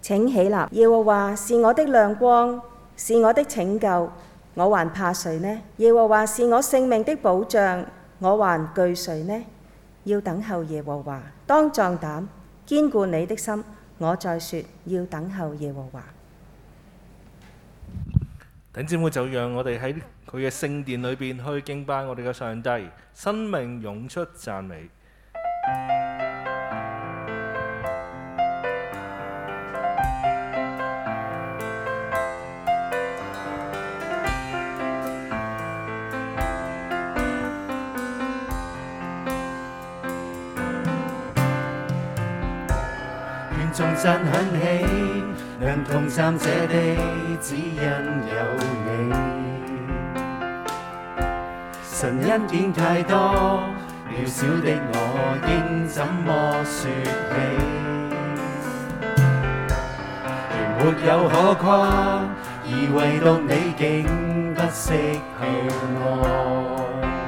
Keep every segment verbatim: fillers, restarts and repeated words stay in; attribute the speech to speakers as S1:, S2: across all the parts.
S1: 請起立，耶和華是我的亮光，是我的拯救，我還怕誰呢？耶和華是我性命的保障，我還懼誰呢？要等候耶和華，當壯膽，堅固你的心。我再說，要等候耶和華。
S2: 弟兄姊妹，就讓我哋喺佢嘅聖殿裏邊去敬拜我哋嘅上帝，生命湧出讚美。
S3: 願眾讚響起，能同站這地，只因有你。神恩典太多，渺小的我應怎麼說起？原沒有可誇，而唯獨你竟不惜向我。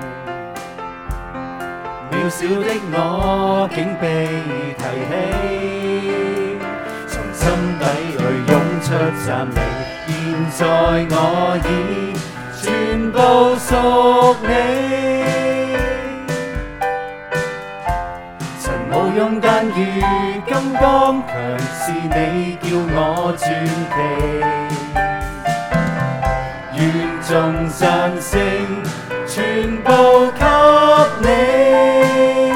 S3: 渺小的我竟被提起，從心底裏湧出讚美。現在我已全部屬你，曾無用但如金剛強，是你叫我傳奇。願眾讚聲全部給你，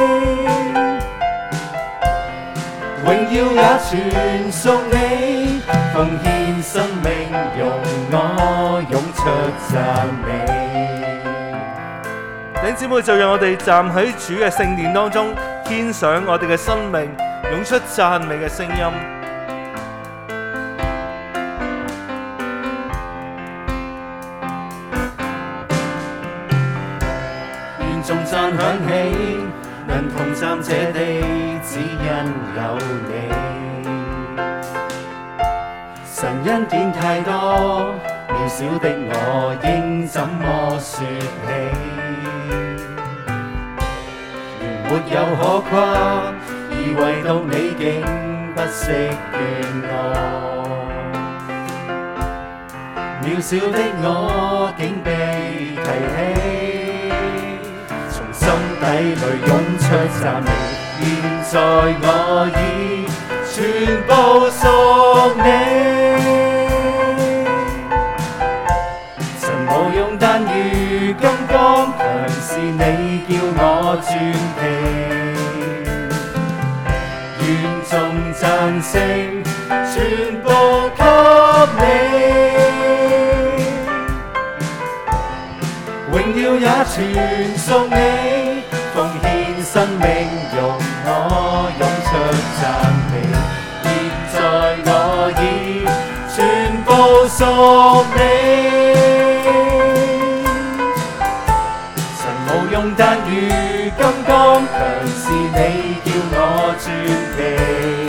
S3: 榮耀也全屬你，奉獻生命，容我湧出讚美。
S2: 弟兄姊妹，就讓我哋站喺主嘅聖殿當中，獻上我哋嘅生命，湧出讚美嘅聲音。
S3: 願眾讚響起，能同站這地，只因有你。神恩典太多，渺小的我應怎麼說起？原沒有可誇，而唯獨你竟不惜眷我。渺小的我竟被提起，從心底裏湧出讚美。現在我已全部屬你，神無用但如金剛強，是你叫我傳奇。願眾讚聲全部給你，榮耀也全屬你，奉獻生命，容我湧出讚美。現在我已全部屬你，神無用但如金剛強，是你叫我傳奇。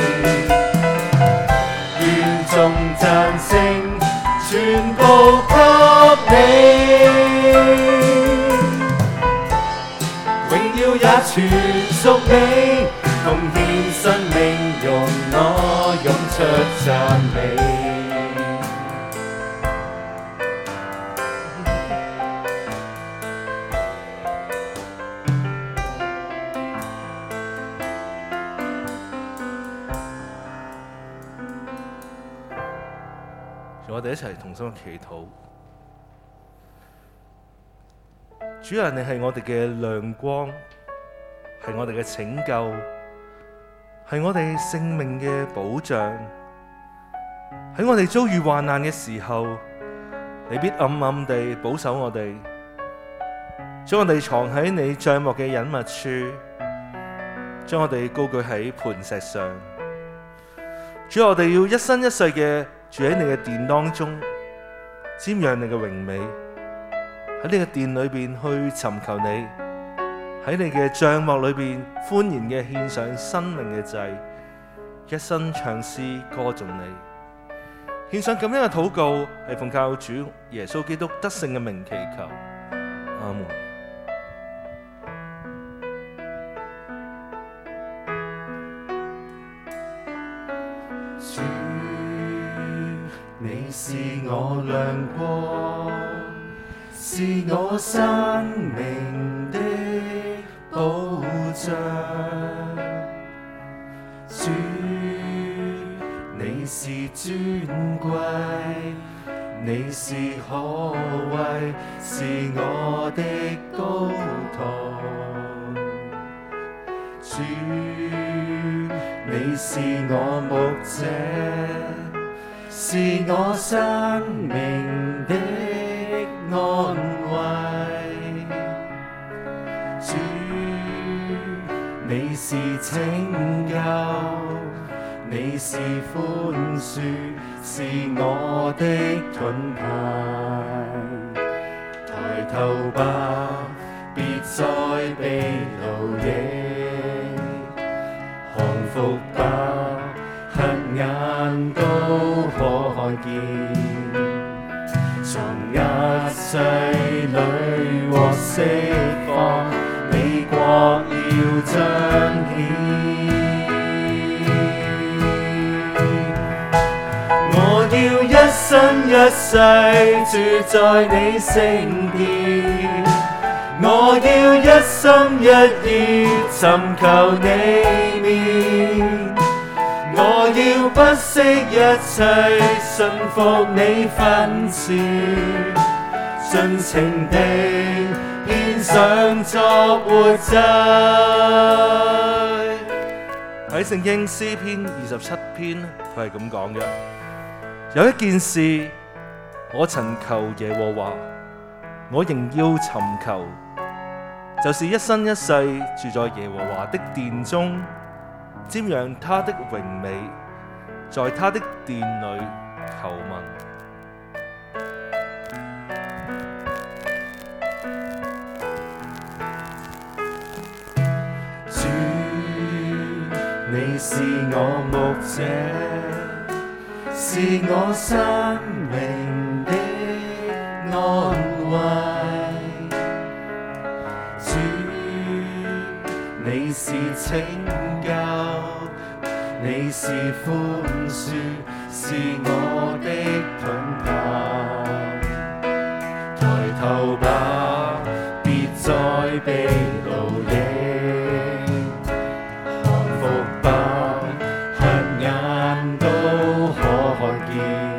S3: 願眾讚聲全部給你，榮耀也全屬你，奉獻生命，容我湧出讚美。
S2: 我哋一齊同心祈禱。主啊，你係我哋嘅亮光，係我哋嘅拯救，係我哋性命嘅保障。喺我哋遭遇患難嘅時候，你必暗暗地保守我哋，將我哋藏喺你帳幕嘅隱密處，將我哋高舉喺磐石上。主啊，我哋要一生一世嘅住喺你嘅殿當中，瞻仰你嘅榮美，喺你嘅殿裏邊去尋求你，喺你嘅帳幕裏邊歡然嘅獻上生命嘅祭，一生唱詩歌頌你，獻上咁樣嘅禱告，係奉靠主耶穌基督得勝嘅名祈求，阿門。
S3: 主是我亮光，是我生命的保障。主，你是尊貴，你是可畏，是我的高台。主，你是我牧者，是我生命的安慰。主，你是拯救，你是寬恕，是我的盾牌。抬頭吧，別再被奴役，降服吧，黑眼都可看見。從壓制裏獲釋放，你國要彰顯。我要一生一世住在你聖殿，我要一心一意尋求你面，我要不惜一切信服你訓示，盡情地獻上作活祭。
S2: 喺聖經詩篇二十七篇，佢係咁講嘅：有一件事我曾求耶和華，我仍要尋求，就是一生一世住在耶和華的殿中，瞻仰他的榮美，在他的殿裏求問。
S3: 主，你是我牧者，是我生命的安慰。主，你是拯救，你是寬恕，是我的盾牌。抬頭吧，別再被奴役，降服吧，黑眼都可看見。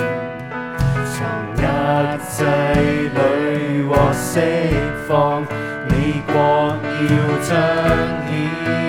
S3: 從壓制裏獲釋放，你國要彰顯。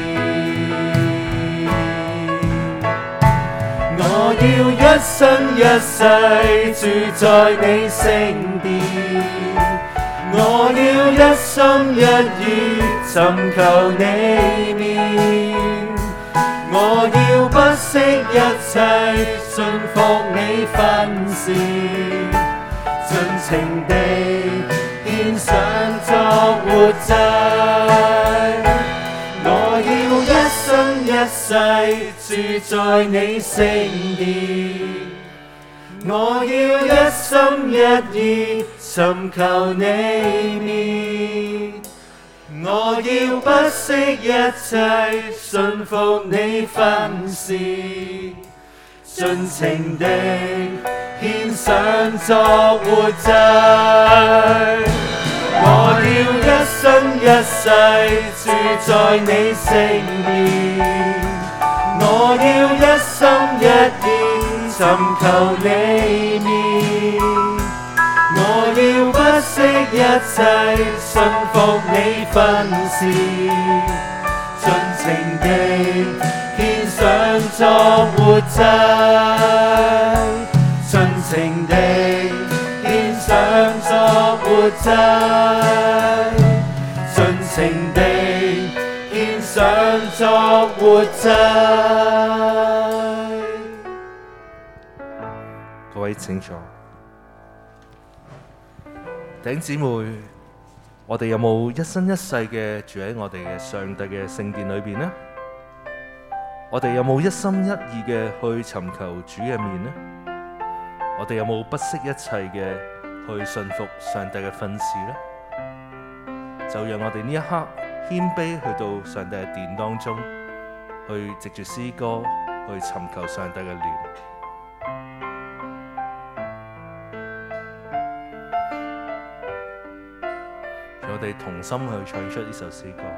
S3: 我要一生一世住在你聖殿，我要一心一意尋求你面，我要不惜一切信服你訓示，盡情地獻上作活祭。我要一生一世住在你聖殿，我要一心一意尋求你面，我要不惜一切信服你訓示，盡情地獻上作活祭。我要一生一世住在你聖殿，我要一心一意尋求你面，我要不惜一切信服你訓示，盡情地獻上作活祭，盡情地獻上作活祭，盡情地獻上作活祭。
S2: 各位請坐。弟兄姊妹，我哋有冇一生一世嘅住喺我哋嘅上帝嘅聖殿裏邊呢？我哋有冇一心一意嘅去尋求主嘅面呢？我哋有冇不惜一切嘅去信服上帝嘅訓示呢？就讓我哋呢一刻謙卑去到上帝嘅殿當中，去藉住詩歌去尋求上帝嘅臉。 我哋同心去唱出呢首詩歌。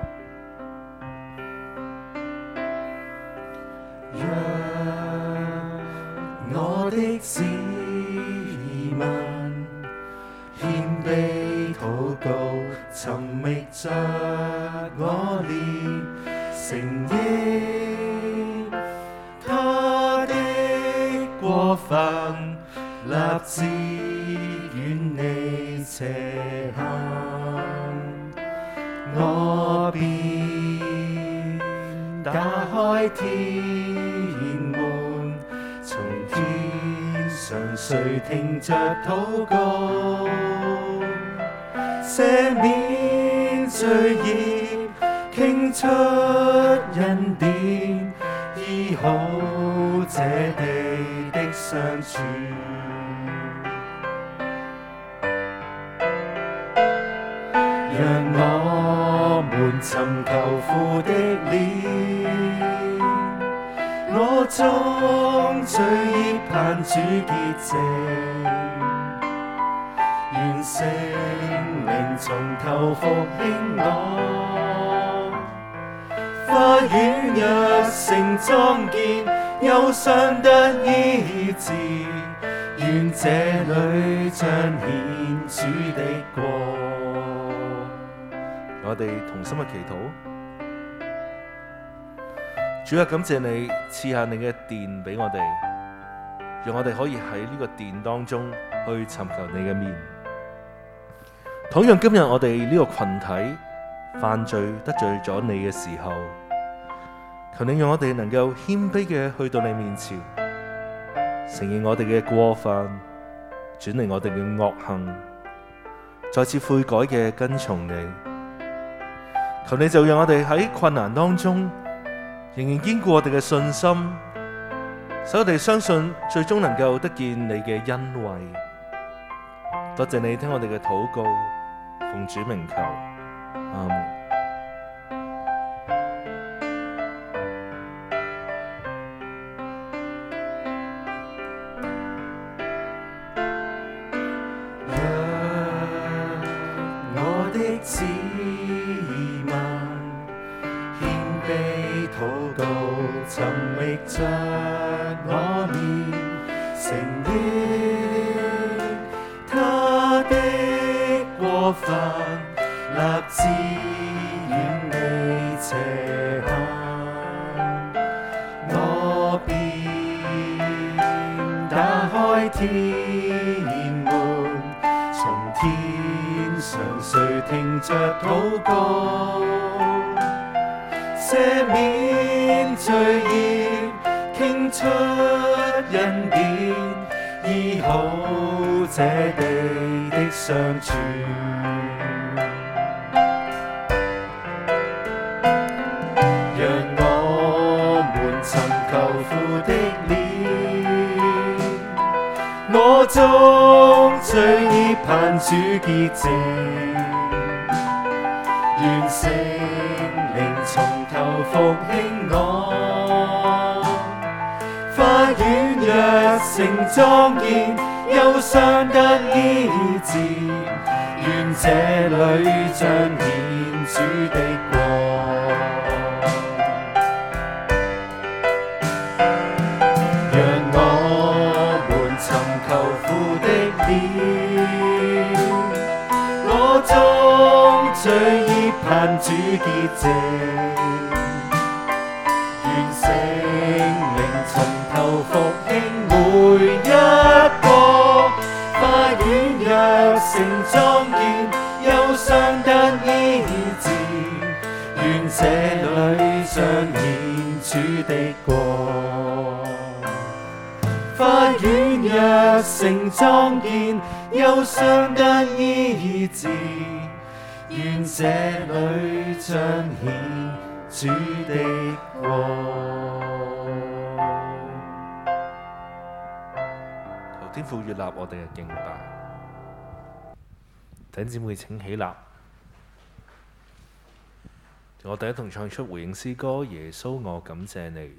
S3: 讓我的子民謙卑禱告，尋覓着我臉，承認他的過犯，立志遠離邪行，我便打開天門，從天上垂聽着禱告，赦免罪孽，傾出恩典，醫好這地的傷處。讓我們尋求父的臉，我終罪孽盼主潔淨，願聖靈從頭復興我，花園若成莊建，憂傷得醫治，願這裏彰顯主的國。
S2: 我哋同心嘅祈禱。主啊，感謝你賜下你嘅殿俾我哋，讓我哋可以喺呢個殿當中去尋求你嘅面。倘若今日我哋呢個群體犯罪得罪咗你嘅時候，求你讓我哋能夠謙卑嘅去到你面前，承認我哋嘅過犯，轉離我哋嘅惡行，再次悔改嘅跟從你。求你就讓我哋喺困難當中仍然堅固我哋嘅信心，使我哋相信最終能夠得見你嘅恩惠。多謝你聽我哋嘅禱告，奉主名求，阿們。
S3: 讓我的子民謙卑禱告，尋覓着我臉，承認他的過犯，立志遠離邪行，我便打開天門，從天上垂聽着禱告，赦免罪孽，傾出恩典，醫好這地的傷處。讓我們尋求父的臉，我終罪孽盼主潔淨，願聖靈從頭復興我，花園若成莊建，憂傷得醫治，願這裏彰顯主的國。讓我們尋求父的臉，我終罪孽盼主潔淨，願聖靈從頭復興每一個，花園若成莊建，憂傷得醫治，願這裏彰顯主的國。花園若成莊建，憂傷得醫治，願這裏彰顯主的國。
S2: 求天父悅納我哋嘅敬拜。弟兄姊妹請起立，我哋一同唱出回應詩歌《耶穌我感謝你》。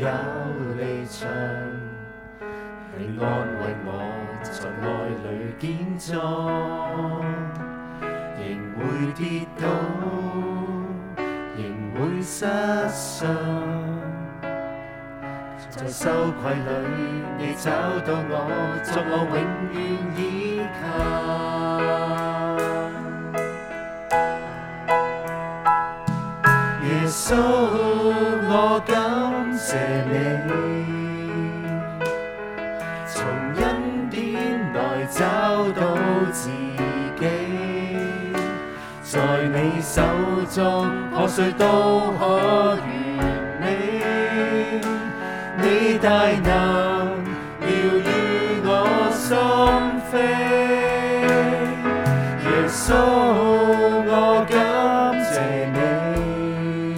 S3: 有離場，你安慰我在愛裏堅壯，仍會跌倒，仍會失常，在羞愧裏你找到我，作我永遠依靠。耶穌，我感謝你，從恩典內找到自己，在你手中破碎都可完美，你大能療癒我心扉。耶穌，我感謝你，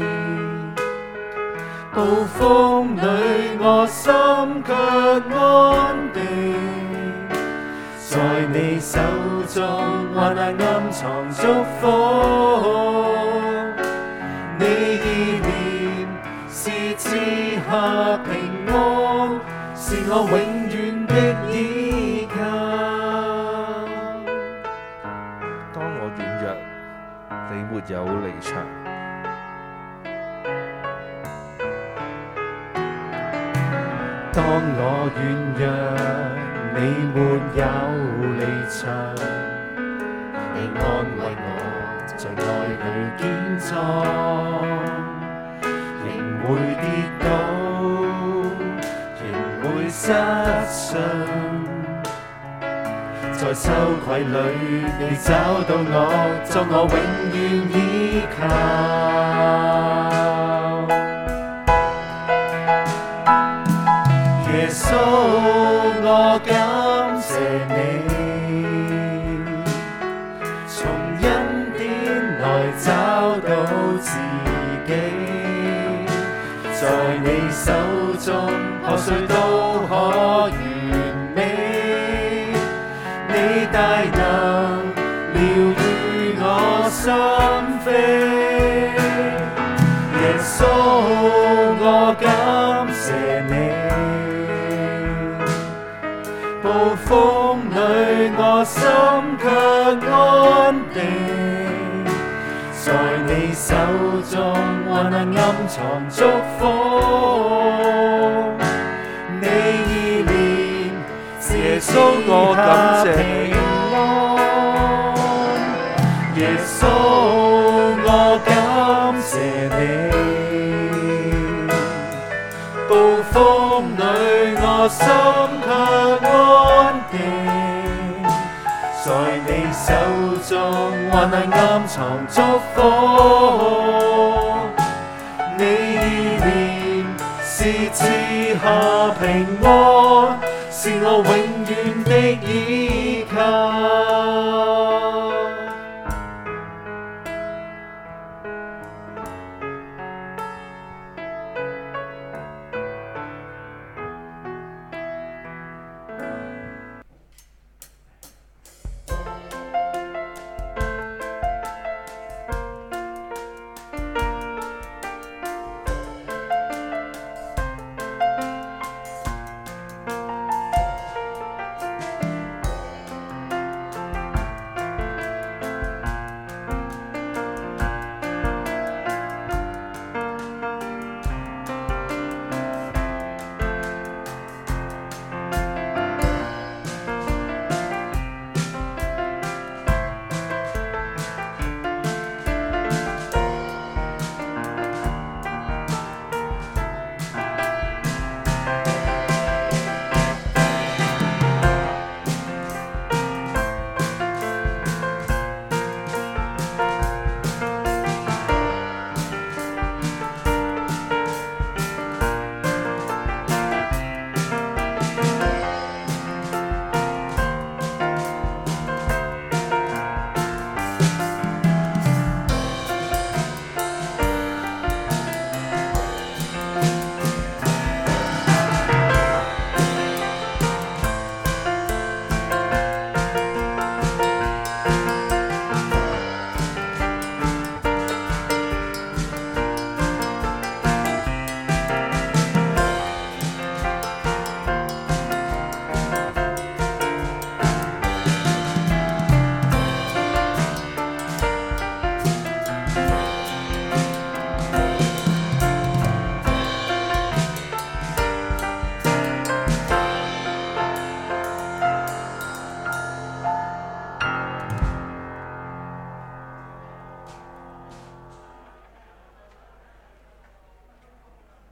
S3: 暴風裏我心卻安定，在你手中患難暗藏祝福，你意念是賜下平安，是我永遠的依靠。
S2: 當我軟弱，你沒有離場；
S3: 當我軟弱，你沒有離場，你安慰我在愛裏堅壯，仍會跌倒，仍會失常，在羞愧裏你找到我，作我永遠依靠。耶穌，我感謝你，從恩典內找到自己，在你手中破碎都可完美，你大能療癒我心扉。耶穌，我感謝你，暴風裏我心卻安定，在你手中患難暗藏祝福，你意念是
S2: 耶穌，我感謝你。
S3: 耶穌，我感謝你，暴風裏我心卻安定，在你手中患難暗藏祝福，你意念是賜下平安，是我永